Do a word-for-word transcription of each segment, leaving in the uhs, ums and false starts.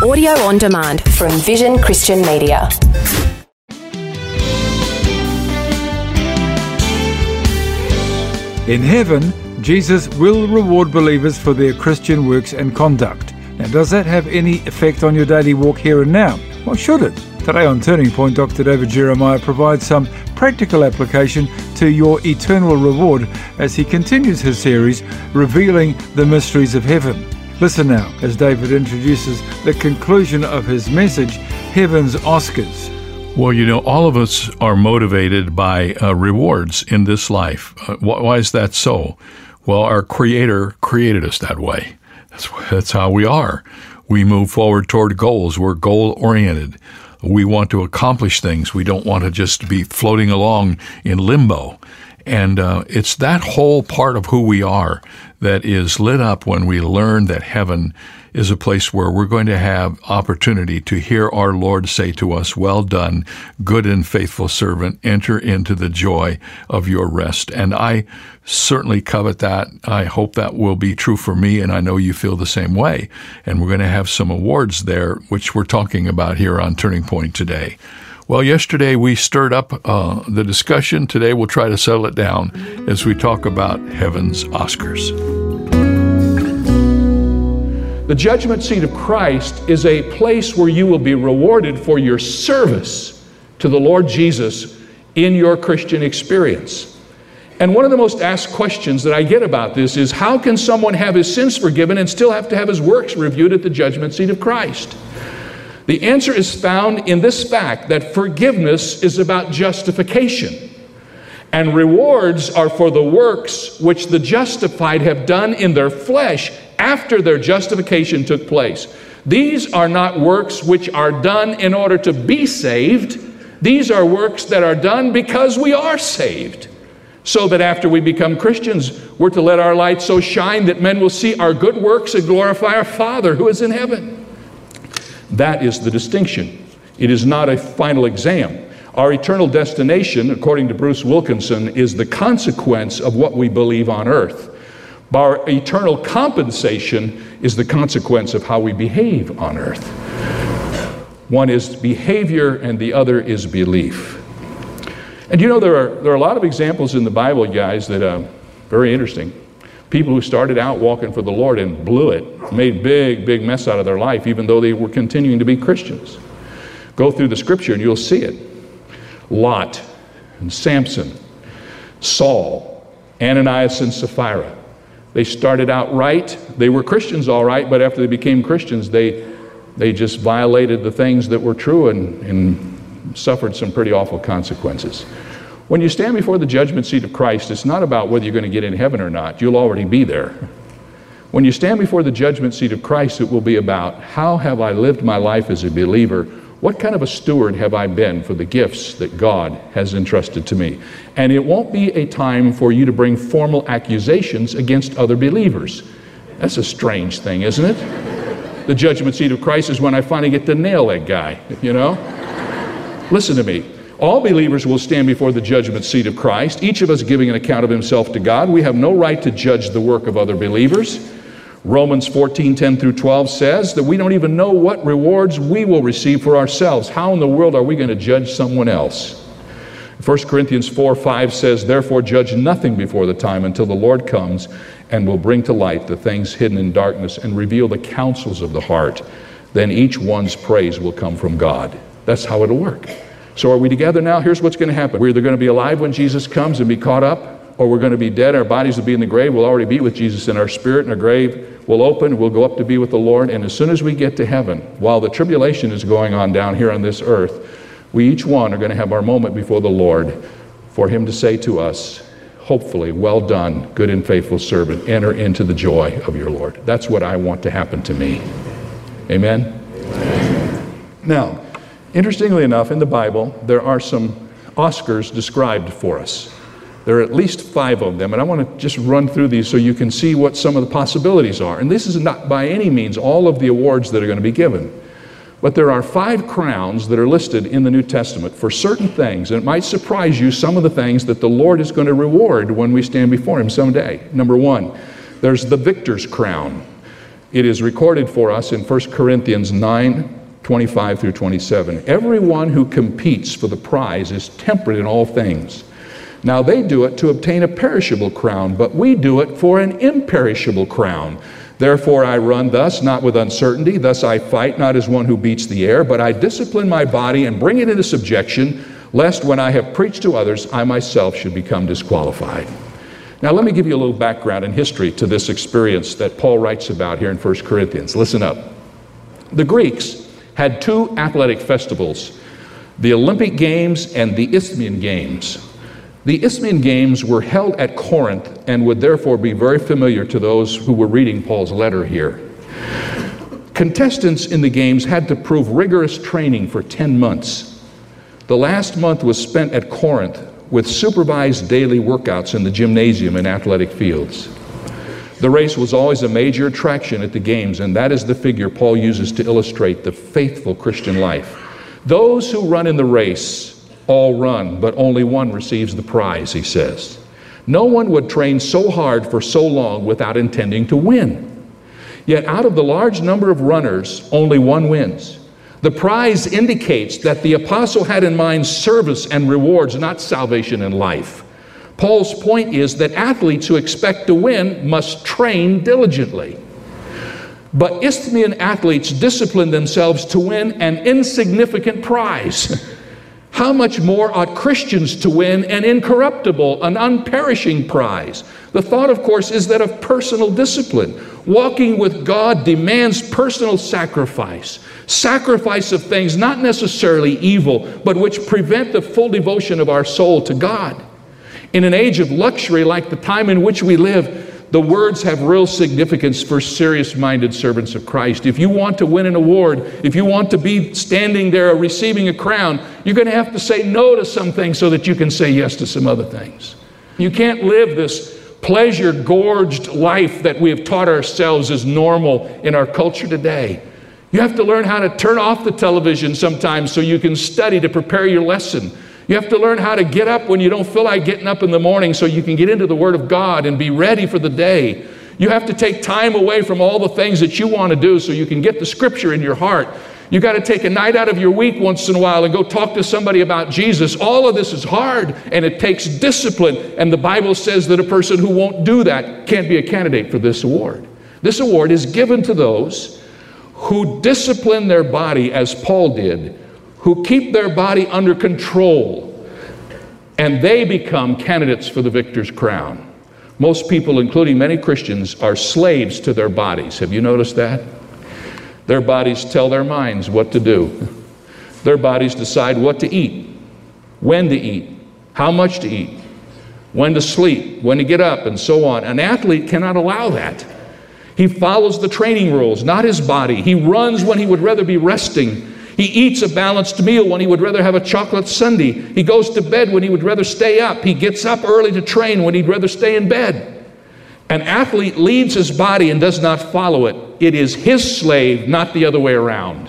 Audio on demand from Vision Christian Media. In heaven, Jesus will reward believers for their Christian works and conduct. Now, does that have any effect on your daily walk here and now? Well, should it? Today on Turning Point, Doctor David Jeremiah provides some practical application to your eternal reward as he continues his series, Revealing the Mysteries of Heaven. Listen now as David introduces the conclusion of his message, Heaven's Oscars. Well, you know, all of us are motivated by uh, rewards in this life. Uh, wh- why is that so? Well, our Creator created us that way. That's, that's how we are. We move forward toward goals. We're goal-oriented. We want to accomplish things. We don't want to just be floating along in limbo. And uh, it's that whole part of who we are that is lit up when we learn that heaven is a place where we're going to have opportunity to hear our Lord say to us, "Well done, good and faithful servant, enter into the joy of your rest." And I certainly covet that. I hope that will be true for me, and I know you feel the same way. And we're going to have some awards there, which we're talking about here on Turning Point today. Well, yesterday we stirred up uh, the discussion. Today we'll try to settle it down as we talk about heaven's Oscars. The judgment seat of Christ is a place where you will be rewarded for your service to the Lord Jesus in your Christian experience. And one of the most asked questions that I get about this is, how can someone have his sins forgiven and still have to have his works reviewed at the judgment seat of Christ? The answer is found in this fact that forgiveness is about justification, and rewards are for the works which the justified have done in their flesh after their justification took place. These are not works which are done in order to be saved. These are works that are done because we are saved, so that after we become Christians, we're to let our light so shine that men will see our good works and glorify our Father who is in heaven. That is the distinction. It is not a final exam. Our eternal destination, according to Bruce Wilkinson, is the consequence of what we believe on earth. Our eternal compensation is the consequence of how we behave on earth. One is behavior and the other is belief. And you know, there are there are a lot of examples in the Bible, guys, that are very interesting. People who started out walking for the Lord and blew it, made big, big mess out of their life, even though they were continuing to be Christians. Go through the scripture and you'll see it. Lot and Samson, Saul, Ananias and Sapphira. They started out right. They were Christians all right, but after they became Christians, they they just violated the things that were true and, and suffered some pretty awful consequences. When you stand before the judgment seat of Christ, it's not about whether you're going to get in heaven or not. You'll already be there. When you stand before the judgment seat of Christ, it will be about, how have I lived my life as a believer? What kind of a steward have I been for the gifts that God has entrusted to me? And it won't be a time for you to bring formal accusations against other believers. That's a strange thing, isn't it? The judgment seat of Christ is when I finally get to nail that guy, you know? Listen to me. All believers will stand before the judgment seat of Christ, each of us giving an account of himself to God. We have no right to judge the work of other believers. Romans fourteen, ten through twelve says that we don't even know what rewards we will receive for ourselves. How in the world are we going to judge someone else? First Corinthians four, five says, "Therefore judge nothing before the time until the Lord comes and will bring to light the things hidden in darkness and reveal the counsels of the heart. Then each one's praise will come from God." That's how it'll work. So are we together now? Here's what's going to happen. We're either going to be alive when Jesus comes and be caught up, or we're going to be dead. Our bodies will be in the grave. We'll already be with Jesus in our spirit, and our grave will open. We'll go up to be with the Lord. And as soon as we get to heaven, while the tribulation is going on down here on this earth, we each one are going to have our moment before the Lord for him to say to us, hopefully, "Well done, good and faithful servant. Enter into the joy of your Lord." That's what I want to happen to me. Amen? Amen. Now, interestingly enough, in the Bible, there are some Oscars described for us. There are at least five of them, and I want to just run through these so you can see what some of the possibilities are. And this is not by any means all of the awards that are going to be given, but there are five crowns that are listed in the New Testament for certain things, and it might surprise you some of the things that the Lord is going to reward when we stand before him someday. Number one, there's the victor's crown. It is recorded for us in First Corinthians nine, twenty-five through twenty-seven. Everyone who competes for the prize is temperate in all things. Now they do it to obtain a perishable crown, but we do it for an imperishable crown. Therefore I run thus, not with uncertainty. Thus I fight, not as one who beats the air, but I discipline my body and bring it into subjection, lest when I have preached to others, I myself should become disqualified. Now let me give you a little background and history to this experience that Paul writes about here in First Corinthians. Listen up. The Greeks had two athletic festivals, the Olympic Games and the Isthmian Games. The Isthmian Games were held at Corinth and would therefore be very familiar to those who were reading Paul's letter here. Contestants in the games had to prove rigorous training for ten months. The last month was spent at Corinth with supervised daily workouts in the gymnasium and athletic fields. The race was always a major attraction at the games, and that is the figure Paul uses to illustrate the faithful Christian life. Those who run in the race all run, but only one receives the prize, he says. No one would train so hard for so long without intending to win. Yet out of the large number of runners, only one wins. The prize indicates that the apostle had in mind service and rewards, not salvation and life. Paul's point is that athletes who expect to win must train diligently. But Isthmian athletes discipline themselves to win an insignificant prize. How much more ought Christians to win an incorruptible, an unperishing prize? The thought, of course, is that of personal discipline. Walking with God demands personal sacrifice. Sacrifice of things not necessarily evil, but which prevent the full devotion of our soul to God. In an age of luxury like the time in which we live, the words have real significance for serious-minded servants of Christ. If you want to win an award, if you want to be standing there receiving a crown, you're going to have to say no to some things so that you can say yes to some other things. You can't live this pleasure-gorged life that we have taught ourselves is normal in our culture today. You have to learn how to turn off the television sometimes so you can study to prepare your lesson. You have to learn how to get up when you don't feel like getting up in the morning so you can get into the Word of God and be ready for the day. You have to take time away from all the things that you want to do so you can get the Scripture in your heart. You got to take a night out of your week once in a while and go talk to somebody about Jesus. All of this is hard and it takes discipline. And the Bible says that a person who won't do that can't be a candidate for this award. This award is given to those who discipline their body as Paul did, who keep their body under control, and they become candidates for the victor's crown. Most people, including many Christians, are slaves to their bodies. Have you noticed that? Their bodies tell their minds what to do. Their bodies decide what to eat, when to eat, how much to eat, when to sleep, when to get up, and so on. An athlete cannot allow that. He follows the training rules, not his body. He runs when he would rather be resting. He eats a balanced meal when he would rather have a chocolate sundae. He goes to bed when he would rather stay up. He gets up early to train when he'd rather stay in bed. An athlete leads his body and does not follow it. It is his slave, not the other way around.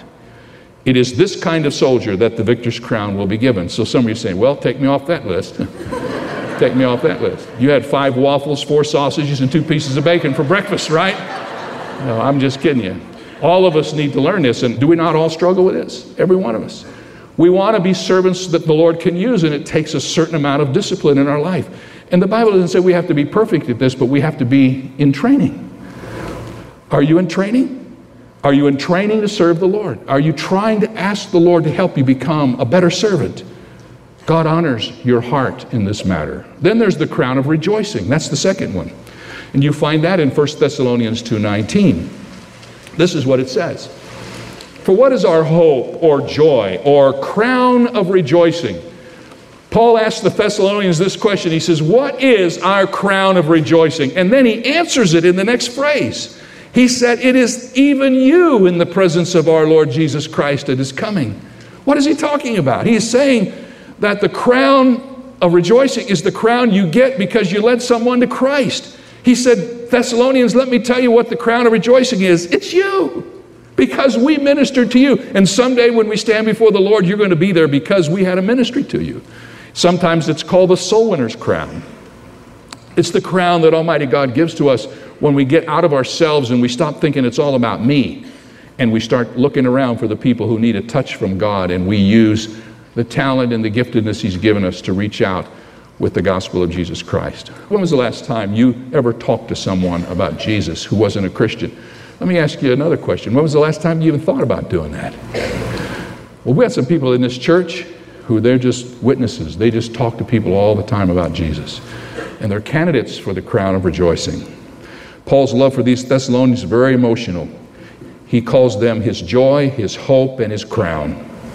It is this kind of soldier that the victor's crown will be given. So some of you are saying, well, take me off that list. Take me off that list. You had five waffles, four sausages, and two pieces of bacon for breakfast, right? No, I'm just kidding you. All of us need to learn this, and do we not all struggle with this? Every one of us. We want to be servants that the Lord can use, and it takes a certain amount of discipline in our life. And the Bible doesn't say we have to be perfect at this, but we have to be in training. Are you in training? Are you in training to serve the Lord? Are you trying to ask the Lord to help you become a better servant? God honors your heart in this matter. Then there's the crown of rejoicing. That's the second one. And you find that in First Thessalonians two nineteen. This is what it says. For what is our hope or joy or crown of rejoicing? Paul asks the Thessalonians this question. He says, what is our crown of rejoicing? And then he answers it in the next phrase. He said, it is even you in the presence of our Lord Jesus Christ that is coming. What is he talking about? He is saying that the crown of rejoicing is the crown you get because you led someone to Christ. He said, Thessalonians, let me tell you what the crown of rejoicing is. It's you, because we ministered to you. And someday when we stand before the Lord, you're going to be there because we had a ministry to you. Sometimes it's called the soul winner's crown. It's the crown that Almighty God gives to us when we get out of ourselves and we stop thinking it's all about me, and we start looking around for the people who need a touch from God, and we use the talent and the giftedness He's given us to reach out with the gospel of Jesus Christ. When was the last time you ever talked to someone about Jesus who wasn't a Christian? Let me ask you another question. When was the last time you even thought about doing that? Well, we have some people in this church who they're just witnesses. They just talk to people all the time about Jesus. And they're candidates for the crown of rejoicing. Paul's love for these Thessalonians is very emotional. He calls them his joy, his hope, and his crown.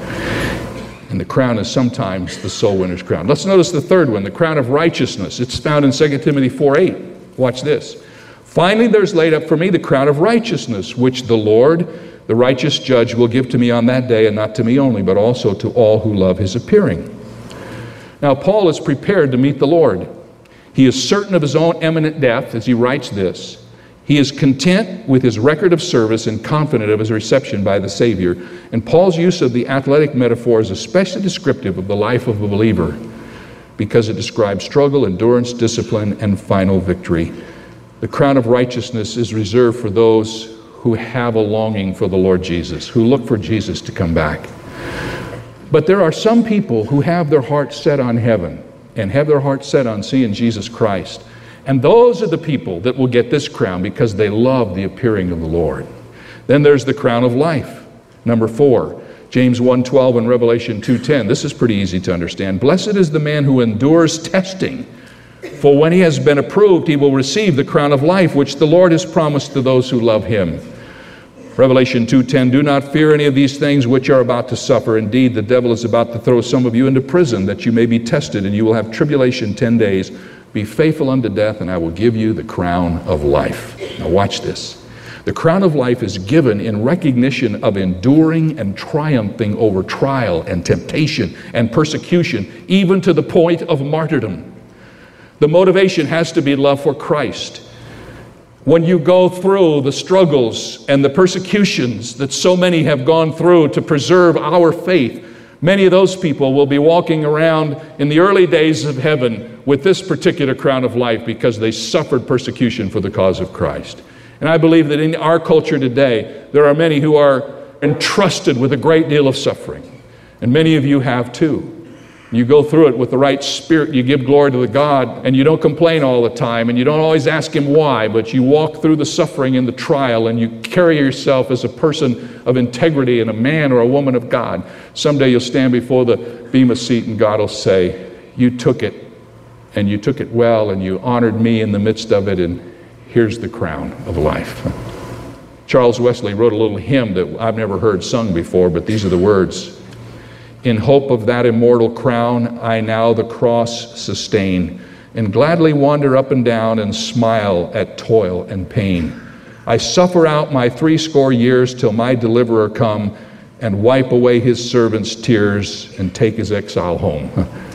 And the crown is sometimes the soul winner's crown. Let's notice the third one, the crown of righteousness. It's found in Second Timothy four eight. Watch this. Finally, there's laid up for me the crown of righteousness, which the Lord, the righteous judge, will give to me on that day, and not to me only, but also to all who love his appearing. Now, Paul is prepared to meet the Lord. He is certain of his own imminent death as he writes this. He is content with his record of service and confident of his reception by the Savior. And Paul's use of the athletic metaphor is especially descriptive of the life of a believer because it describes struggle, endurance, discipline, and final victory. The crown of righteousness is reserved for those who have a longing for the Lord Jesus, who look for Jesus to come back. But there are some people who have their hearts set on heaven and have their hearts set on seeing Jesus Christ. And those are the people that will get this crown because they love the appearing of the Lord. Then there's the crown of life. Number four, James one twelve and Revelation two ten. This is pretty easy to understand. Blessed is the man who endures testing, for when he has been approved, he will receive the crown of life, which the Lord has promised to those who love him. Revelation two ten, do not fear any of these things which are about to suffer. Indeed, the devil is about to throw some of you into prison, that you may be tested, and you will have tribulation ten days. Be faithful unto death, and I will give you the crown of life. Now watch this. The crown of life is given in recognition of enduring and triumphing over trial and temptation and persecution, even to the point of martyrdom. The motivation has to be love for Christ. When you go through the struggles and the persecutions that so many have gone through to preserve our faith, many of those people will be walking around in the early days of heaven with this particular crown of life because they suffered persecution for the cause of Christ. And I believe that in our culture today, there are many who are entrusted with a great deal of suffering. And many of you have too. You go through it with the right spirit, you give glory to the God, and you don't complain all the time, and you don't always ask Him why, but you walk through the suffering and the trial, and you carry yourself as a person of integrity and a man or a woman of God. Someday you'll stand before the Bema seat, and God will say, you took it, and you took it well, and you honored me in the midst of it, and here's the crown of life. Charles Wesley wrote a little hymn that I've never heard sung before, but these are the words. In hope of that immortal crown, I now the cross sustain, and gladly wander up and down and smile at toil and pain. I suffer out my threescore years till my deliverer come and wipe away his servant's tears and take his exile home.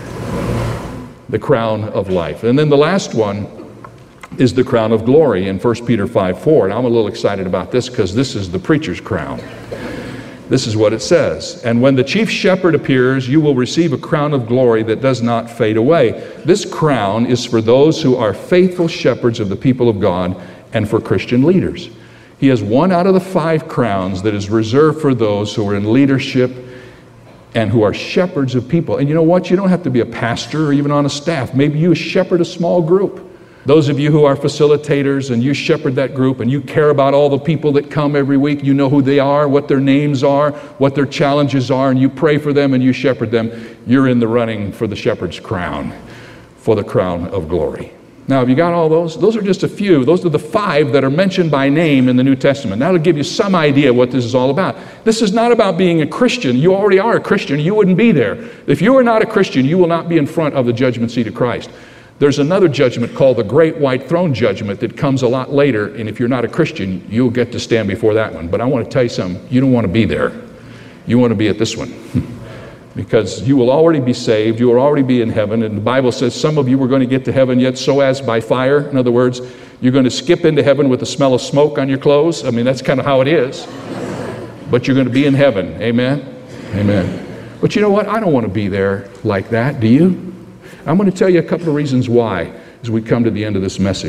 The crown of life. And then the last one is the crown of glory in First Peter five four. And I'm a little excited about this because this is the preacher's crown. This is what it says. And when the chief shepherd appears, you will receive a crown of glory that does not fade away. This crown is for those who are faithful shepherds of the people of God and for Christian leaders. He has one out of the five crowns that is reserved for those who are in leadership and who are shepherds of people. And you know what? You don't have to be a pastor or even on a staff. Maybe you shepherd a small group. Those of you who are facilitators and you shepherd that group and you care about all the people that come every week, you know who they are, what their names are, what their challenges are, and you pray for them and you shepherd them, you're in the running for the shepherd's crown, for the crown of glory. Now, have you got all those? Those are just a few. Those are the five that are mentioned by name in the New Testament. That'll give you some idea what this is all about. This is not about being a Christian. You already are a Christian. You wouldn't be there. If you are not a Christian, you will not be in front of the judgment seat of Christ. There's another judgment called the Great White Throne Judgment that comes a lot later, and if you're not a Christian, you'll get to stand before that one. But I want to tell you something, you don't want to be there. You want to be at this one. Because you will already be saved, you will already be in heaven, and the Bible says some of you are going to get to heaven yet so as by fire. In other words, you're going to skip into heaven with the smell of smoke on your clothes. I mean, that's kind of how it is. But you're going to be in heaven. Amen? Amen. But you know what? I don't want to be there like that. Do you? I'm going to tell you a couple of reasons why as we come to the end of this message.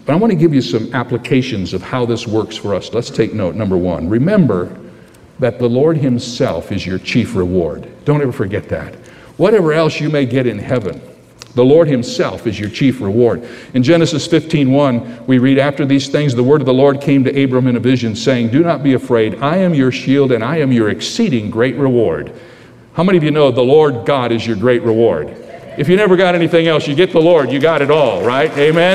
But I want to give you some applications of how this works for us. Let's take note. Number one, remember that the Lord himself is your chief reward. Don't ever forget that. Whatever else you may get in heaven, the Lord himself is your chief reward. In Genesis fifteen one, we read, after these things, the word of the Lord came to Abram in a vision, saying, do not be afraid. I am your shield, and I am your exceeding great reward. How many of you know the Lord God is your great reward? If you never got anything else, you get the Lord, you got it all, right? Amen?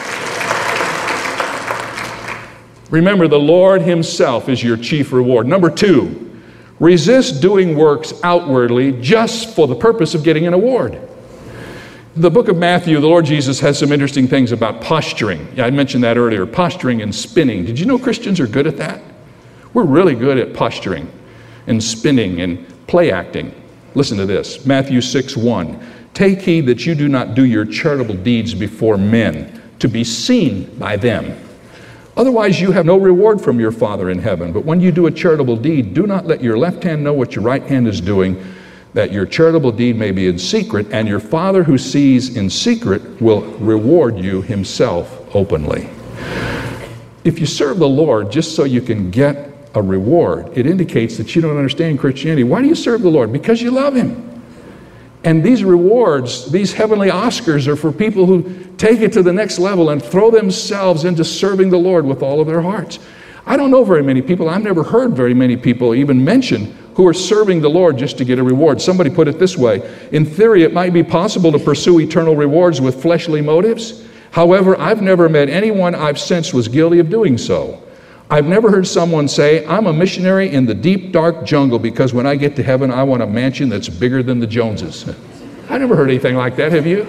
Remember, the Lord himself is your chief reward. Number two, resist doing works outwardly just for the purpose of getting an award. In the book of Matthew, the Lord Jesus has some interesting things about posturing. Yeah, I mentioned that earlier, posturing and spinning. Did you know Christians are good at that? We're really good at posturing and spinning and play acting. Listen to this, Matthew six one. Take heed that you do not do your charitable deeds before men to be seen by them. Otherwise you have no reward from your Father in heaven. But when you do a charitable deed, do not let your left hand know what your right hand is doing, that your charitable deed may be in secret, and your Father who sees in secret will reward you himself openly. If you serve the Lord just so you can get a reward, it indicates that you don't understand Christianity. Why do you serve the Lord? Because you love him. And these rewards, these heavenly Oscars, are for people who take it to the next level and throw themselves into serving the Lord with all of their hearts. I don't know very many people, I've never heard very many people even mention who are serving the Lord just to get a reward. Somebody put it this way, in theory it might be possible to pursue eternal rewards with fleshly motives. However, I've never met anyone I've sensed was guilty of doing so. I've never heard someone say, I'm a missionary in the deep, dark jungle because when I get to heaven, I want a mansion that's bigger than the Joneses. I never heard anything like that, have you?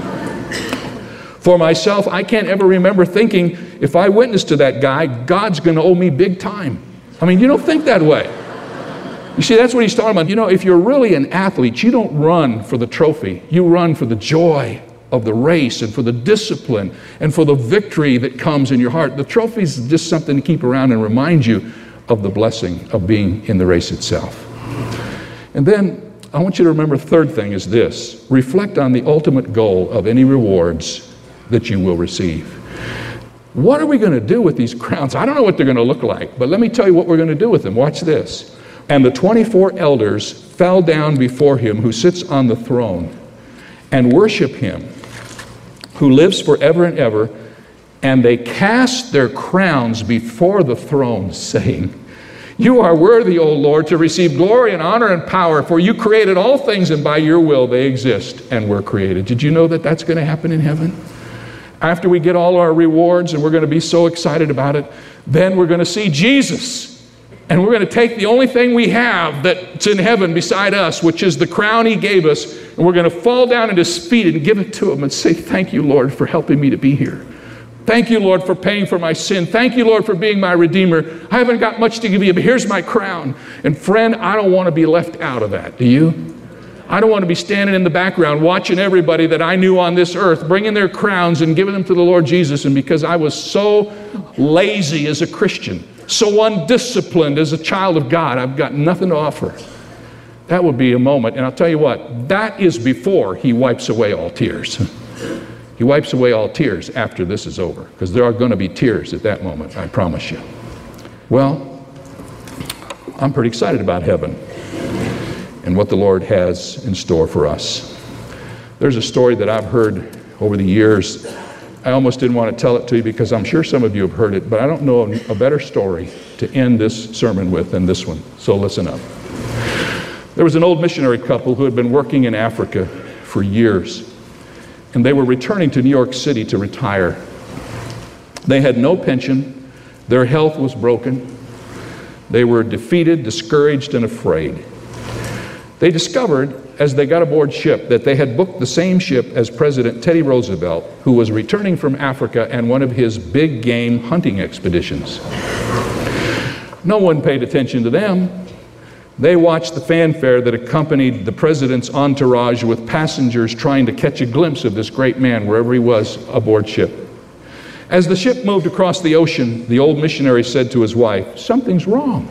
For myself, I can't ever remember thinking, if I witness to that guy, God's going to owe me big time. I mean, you don't think that way. You see, that's what he's talking about. You know, if you're really an athlete, you don't run for the trophy. You run for the joy of the race and for the discipline and for the victory that comes in your heart. The trophy is just something to keep around and remind you of the blessing of being in the race itself. And then I want you to remember, third thing is this. Reflect on the ultimate goal of any rewards that you will receive. What are we going to do with these crowns? I don't know what they're going to look like, but let me tell you what we're going to do with them. Watch this. And the twenty-four elders fell down before him who sits on the throne and worship him who lives forever and ever, and they cast their crowns before the throne, saying, you are worthy, O Lord, to receive glory and honor and power, for you created all things, and by your will they exist and were created. Did you know that that's going to happen in heaven? After we get all our rewards, and we're going to be so excited about it, then we're going to see Jesus. And we're going to take the only thing we have that's in heaven beside us, which is the crown he gave us, and we're going to fall down at his feet and give it to him and say, thank you, Lord, for helping me to be here. Thank you, Lord, for paying for my sin. Thank you, Lord, for being my Redeemer. I haven't got much to give you, but here's my crown. And friend, I don't want to be left out of that. Do you? I don't want to be standing in the background watching everybody that I knew on this earth bringing their crowns and giving them to the Lord Jesus. And because I was so lazy as a Christian, so undisciplined as a child of God, I've got nothing to offer. That would be a moment. And I'll tell you what, that is before he wipes away all tears. He wipes away all tears after this is over, because there are going to be tears at that moment, I promise you. Well, I'm pretty excited about heaven and what the Lord has in store for us. There's a story that I've heard over the years. I almost didn't want to tell it to you because I'm sure some of you have heard it, but I don't know a better story to end this sermon with than this one. So listen up. There was an old missionary couple who had been working in Africa for years, and they were returning to New York City to retire. They had no pension. Their health was broken. They were defeated, discouraged, and afraid. They discovered, as they got aboard ship, that they had booked the same ship as President Teddy Roosevelt, who was returning from Africa and one of his big game hunting expeditions. No one paid attention to them. They watched the fanfare that accompanied the president's entourage with passengers trying to catch a glimpse of this great man wherever he was aboard ship. As the ship moved across the ocean, the old missionary said to his wife, "Something's wrong.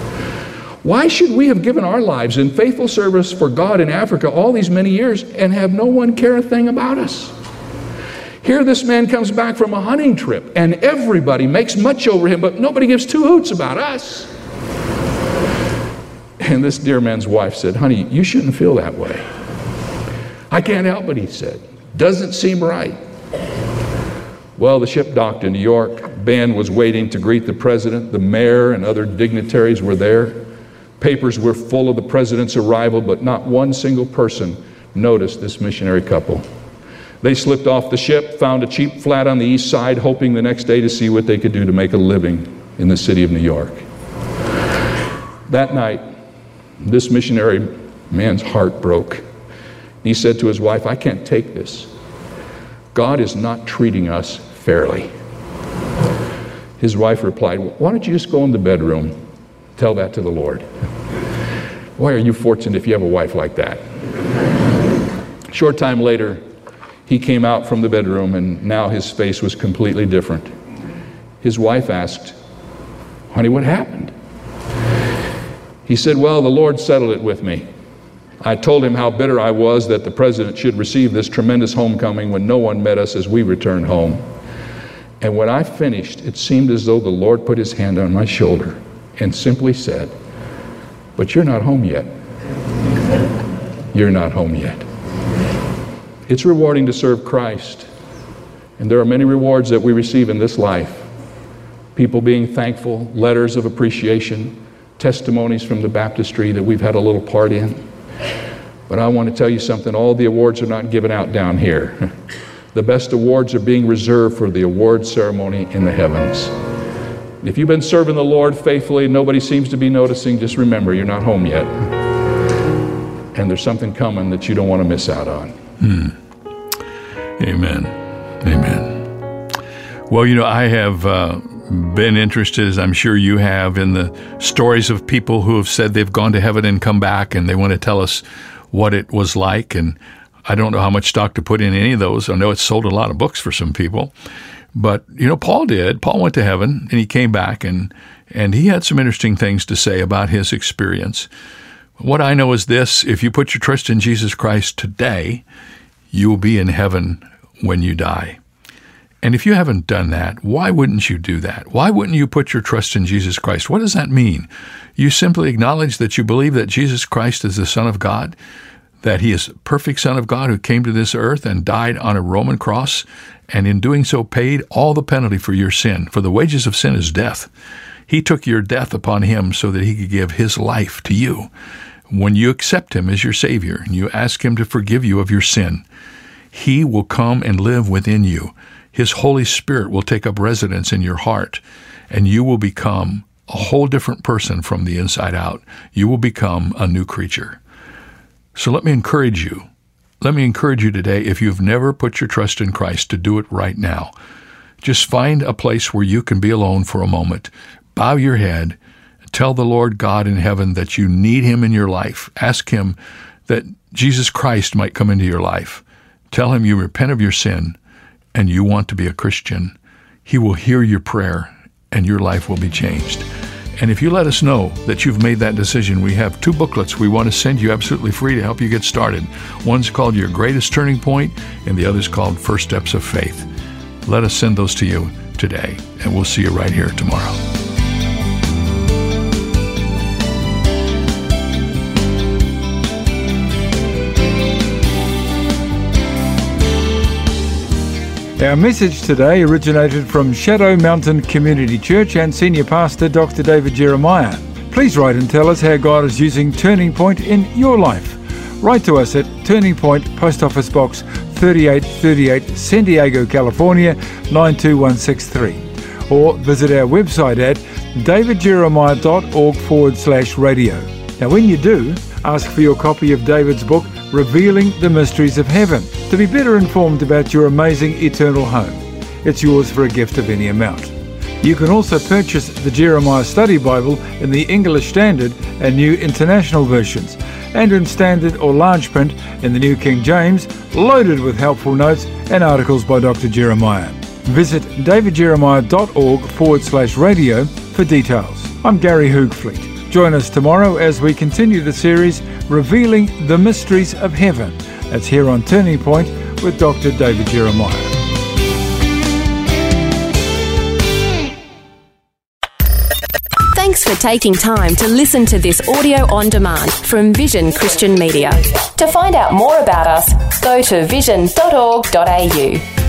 Why should we have given our lives in faithful service for God in Africa all these many years and have no one care a thing about us? Here this man comes back from a hunting trip, and everybody makes much over him, but nobody gives two hoots about us. And this dear man's wife said, honey, you shouldn't feel that way. I can't help it, he said. Doesn't seem right. Well, the ship docked in New York. Ben was waiting to greet the president. The mayor and other dignitaries were there. Papers were full of the president's arrival, but not one single person noticed this missionary couple. They slipped off the ship, found a cheap flat on the east side, hoping the next day to see what they could do to make a living in the city of New York. That night, this missionary man's heart broke. He said to his wife, I can't take this. God is not treating us fairly. His wife replied, well, why don't you just go in the bedroom, tell that to the Lord. Boy, are you fortunate if you have a wife like that. A short time later, he came out from the bedroom, and now his face was completely different. His wife asked, honey, what happened? He said, well, the Lord settled it with me. I told him how bitter I was that the president should receive this tremendous homecoming when no one met us as we returned home. And when I finished, it seemed as though the Lord put his hand on my shoulder and simply said, but you're not home yet. You're not home yet. It's rewarding to serve Christ. And there are many rewards that we receive in this life. People being thankful, letters of appreciation, testimonies from the baptistry that we've had a little part in. But I want to tell you something, all the awards are not given out down here. The best awards are being reserved for the award ceremony in the heavens. If you've been serving the Lord faithfully and nobody seems to be noticing, just remember, you're not home yet. And there's something coming that you don't want to miss out on. Hmm. Amen. Amen. Well, you know, I have uh, been interested, as I'm sure you have, in the stories of people who have said they've gone to heaven and come back, and they want to tell us what it was like. And I don't know how much stock to put in any of those. I know it's sold a lot of books for some people. But, you know, Paul did. Paul went to heaven, and he came back, and, and he had some interesting things to say about his experience. What I know is this: if you put your trust in Jesus Christ today, you will be in heaven when you die. And if you haven't done that, why wouldn't you do that? Why wouldn't you put your trust in Jesus Christ? What does that mean? You simply acknowledge that you believe that Jesus Christ is the Son of God, that he is the perfect Son of God who came to this earth and died on a Roman cross, and in doing so paid all the penalty for your sin. For the wages of sin is death. He took your death upon him so that he could give his life to you. When you accept him as your Savior and you ask him to forgive you of your sin, he will come and live within you. His Holy Spirit will take up residence in your heart, and you will become a whole different person from the inside out. You will become a new creature. So let me encourage you. Let me encourage you today, if you've never put your trust in Christ, to do it right now. Just find a place where you can be alone for a moment. Bow your head. Tell the Lord God in heaven that you need him in your life. Ask him that Jesus Christ might come into your life. Tell him you repent of your sin and you want to be a Christian. He will hear your prayer and your life will be changed. And if you let us know that you've made that decision, we have two booklets we want to send you absolutely free to help you get started. One's called Your Greatest Turning Point, and the other's called First Steps of Faith. Let us send those to you today, and we'll see you right here tomorrow. Our message today originated from Shadow Mountain Community Church and Senior Pastor Doctor David Jeremiah. Please write and tell us how God is using Turning Point in your life. Write to us at Turning Point, Post Office Box thirty-eight thirty-eight, San Diego, California nine two one six three. Or visit our website at davidjeremiah.org forward slash radio. Now when you do, ask for your copy of David's book, Revealing the Mysteries of Heaven, to be better informed about your amazing eternal home. It's yours for a gift of any amount. You can also purchase the Jeremiah Study Bible in the English Standard and New International versions, and in Standard or Large print in the New King James, loaded with helpful notes and articles by Doctor Jeremiah. Visit davidjeremiah.org forward slash radio for details. I'm Gary Hoogfleet. Join us tomorrow as we continue the series Revealing the Mysteries of Heaven. That's here on Turning Point with Doctor David Jeremiah. for taking time to listen to this audio on demand from Vision Christian Media. To find out more about us, go to vision dot org dot a u.